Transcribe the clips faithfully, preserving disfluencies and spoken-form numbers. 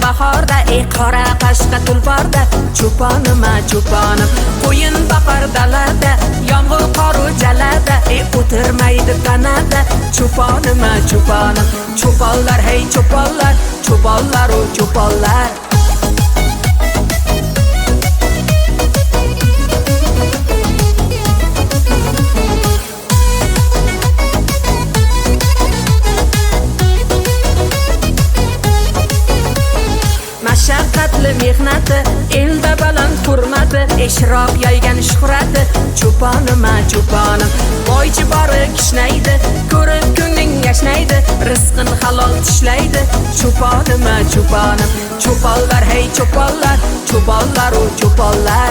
bahorda, ey qora qashqa tulporda, cho'ponima cho'ponim. Qo'yin boqar dalada, yomg'ir qoru jalada, ey o'tirmaydi tanada, cho'ponima cho'ponim. Cho'ponlar, hey cho'ponlar, cho'ponlar o cho'ponlar. Mashaqqatli mehnati, elda baland hurmati, ishroq yaygan shuhrati, cho'ponima cho'ponim. Boychi bori kishnaydi, ko'rib ko'ngling yashnaydi, rizqin halol tishlaydi, cho'ponima cho'ponim. Cho'ponlar, hey cho'ponlar, cho'ponlar o cho'ponlar.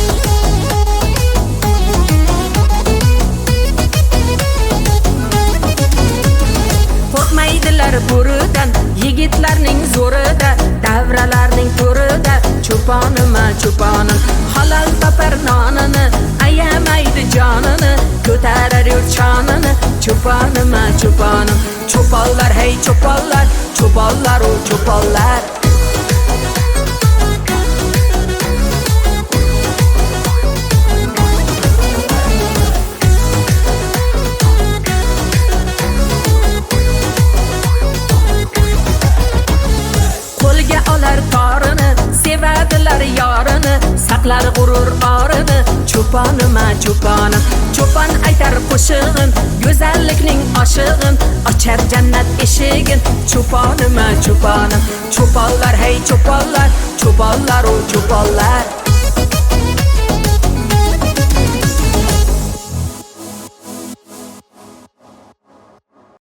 Qo'rqmaydilar bo'ridan, yigitlarning zo'rida, davralarning to'rida, cho'ponima cho'ponim. Halal topar nonini, ayamaydi jonini, ko'tarar yurtchonini, cho'ponima cho'ponim. Cho'ponlar, hey cho'ponlar, cho'ponlar o cho'ponlar. Sevadilar yorini, saqlar g'urur orini, cho'ponima cho'ponim. Cho'pon aytar qo'shig'in, go'zallikning oshig'in, ochar jannat eshigin, cho'ponima cho'ponim. Cho'ponlar, hey cho'ponlar, cho'ponlar o cho'ponlar.